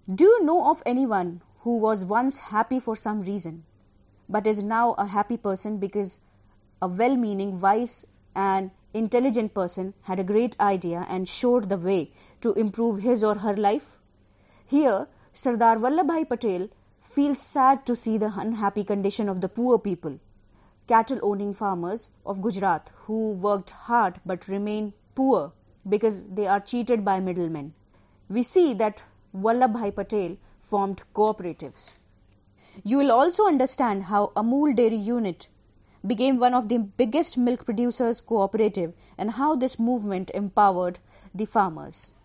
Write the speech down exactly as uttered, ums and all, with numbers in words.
Do you know of anyone who was once happy for some reason, but is now a happy person because a well-meaning, wise and intelligent person had a great idea and showed the way to improve his or her life? Here, Sardar Vallabhbhai Patel feels sad to see the unhappy condition of the poor people, cattle-owning farmers of Gujarat who worked hard but remain poor because they are cheated by middlemen. We see that Vallabhbhai Patel formed cooperatives. You will also understand how Amul Dairy Unit became one of the biggest milk producers cooperative and how this movement empowered the farmers.